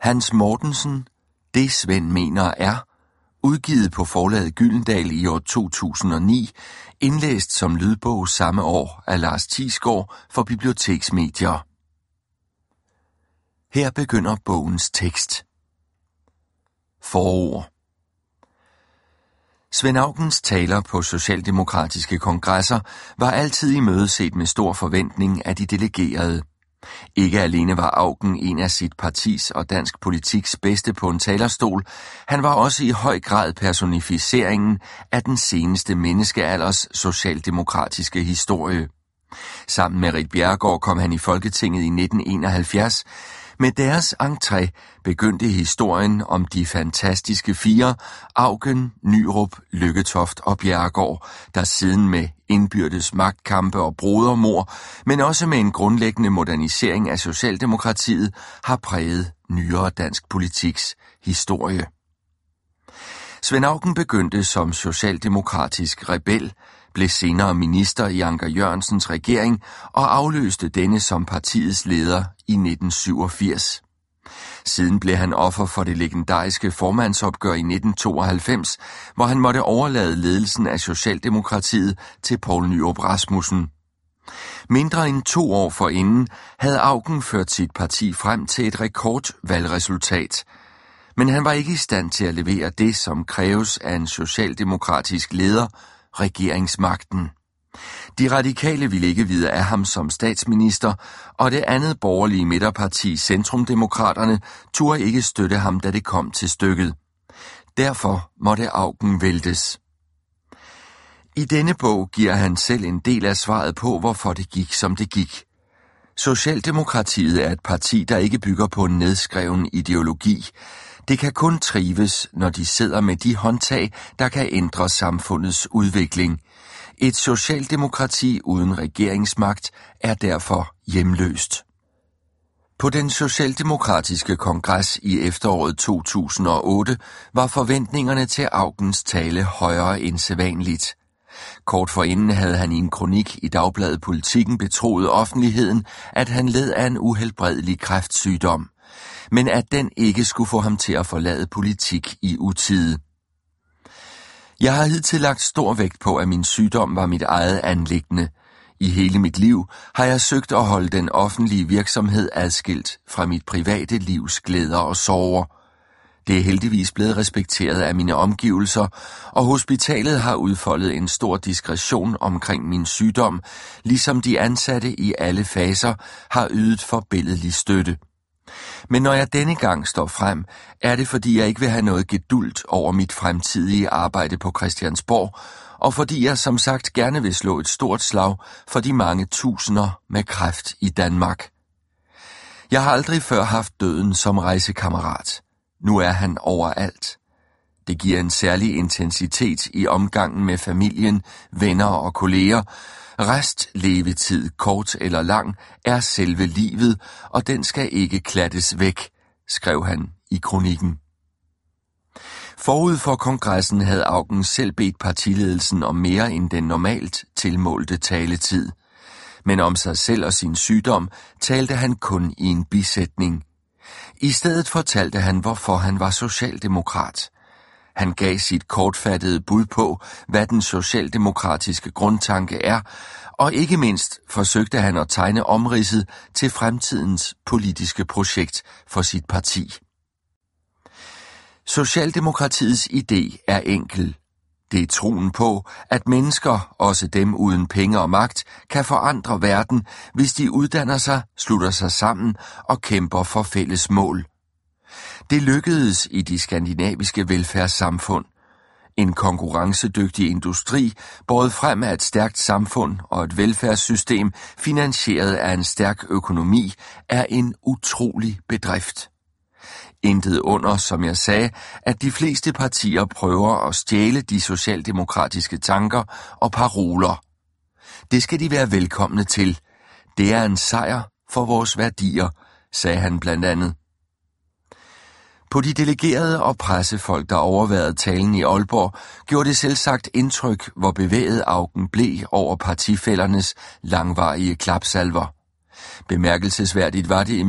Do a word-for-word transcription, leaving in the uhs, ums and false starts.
Hans Mortensen, Det Svend mener er, udgivet på forlaget Gyldendal i år to tusind og ni, indlæst som lydbog samme år af Lars Thiesgaard for Biblioteksmedier. Her begynder bogens tekst. Forord. Svend Augens taler på socialdemokratiske kongresser var altid imødeset med stor forventning af de delegerede. Ikke alene var Augen en af sit partis og dansk politiks bedste på en talerstol, han var også i høj grad personificeringen af den seneste menneskealders socialdemokratiske historie. Sammen med Ritt Bjerregaard kom han i Folketinget i nitten enoghalvfjerds. Med deres entré begyndte historien om de fantastiske fire, Augen, Nyrup, Lykketoft og Bjerregaard, der siden med indbyrdes magtkampe og brodermord, men også med en grundlæggende modernisering af Socialdemokratiet, har præget nyere dansk politiks historie. Svend Augen begyndte som socialdemokratisk rebel, blev senere minister i Anker Jørgensens regering og afløste denne som partiets leder i nitten syvogfirs. Siden blev han offer for det legendariske formandsopgør i nitten tooghalvfems, hvor han måtte overlade ledelsen af Socialdemokratiet til Poul Nyrup Rasmussen. Mindre end to år forinden havde Augen ført sit parti frem til et rekordvalgresultat, men han var ikke i stand til at levere det, som kræves af en socialdemokratisk leder, regeringsmagten. De radikale ville ikke vide af ham som statsminister, og det andet borgerlige midterparti, Centrumdemokraterne, turde ikke støtte ham, da det kom til stykket. Derfor måtte Augen væltes. I denne bog giver han selv en del af svaret på, hvorfor det gik, som det gik. Socialdemokratiet er et parti, der ikke bygger på en nedskreven ideologi. Det kan kun trives, når de sidder med de håndtag, der kan ændre samfundets udvikling. Et socialdemokrati uden regeringsmagt er derfor hjemløst. På den socialdemokratiske kongres i efteråret to tusind og otte var forventningerne til Augens tale højere end sædvanligt. Kort forinden havde han i en kronik i Dagbladet Politikken betroet offentligheden, at han led af en uhelbredelig kræftsygdom, men at den ikke skulle få ham til at forlade politik i utide. Jeg har hidtil lagt stor vægt på, at min sygdom var mit eget anliggende. I hele mit liv har jeg søgt at holde den offentlige virksomhed adskilt fra mit private livs glæder og sorger. Det er heldigvis blevet respekteret af mine omgivelser, og hospitalet har udfoldet en stor diskretion omkring min sygdom, ligesom de ansatte i alle faser har ydet forbilledlig støtte. Men når jeg denne gang står frem, er det fordi jeg ikke vil have noget gedult over mit fremtidige arbejde på Christiansborg, og fordi jeg som sagt gerne vil slå et stort slag for de mange tusinder med kræft i Danmark. Jeg har aldrig før haft døden som rejsekammerat. Nu er han overalt. Det giver en særlig intensitet i omgangen med familien, venner og kolleger. Restlevetid, kort eller lang, er selve livet, og den skal ikke klattes væk, skrev han i kronikken. Forud for kongressen havde Augen selv bedt partiledelsen om mere end den normalt tilmålte taletid. Men om sig selv og sin sygdom talte han kun i en bisætning. I stedet fortalte han, hvorfor han var socialdemokrat. Han gav sit kortfattede bud på, hvad den socialdemokratiske grundtanke er, og ikke mindst forsøgte han at tegne omridset til fremtidens politiske projekt for sit parti. Socialdemokratiets idé er enkel. Det er troen på, at mennesker, også dem uden penge og magt, kan forandre verden, hvis de uddanner sig, slutter sig sammen og kæmper for fælles mål. Det lykkedes i de skandinaviske velfærdssamfund. En konkurrencedygtig industri, båret frem af et stærkt samfund og et velfærdssystem, finansieret af en stærk økonomi, er en utrolig bedrift. Intet under, som jeg sagde, at de fleste partier prøver at stjæle de socialdemokratiske tanker og paroler. Det skal de være velkomne til. Det er en sejr for vores værdier, sagde han blandt andet. På de delegerede og pressefolk, der overværede talen i Aalborg, gjorde det selvsagt indtryk, hvor bevæget Augen blev over partifællernes langvarige klapsalver. Bemærkelsesværdigt var det